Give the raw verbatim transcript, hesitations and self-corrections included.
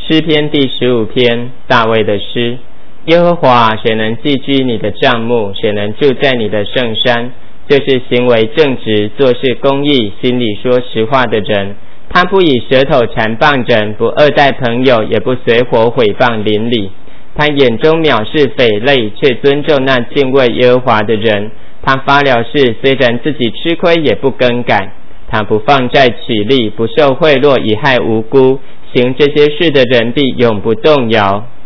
诗篇第十五篇，大卫的诗。耶和华，谁能寄居你的帐幕？谁能住在你的圣山？就是行为正直、做事公义、心里说实话的人。他不以舌头缠谤人，不恶待朋友，也不随伙毁谤邻里。他眼中藐视匪类，却尊重那敬畏耶和华的人。他发了誓，虽然自己吃亏，也不更改。他不放债取利，不受贿赂，以害无辜。行这些事的人必永不动摇。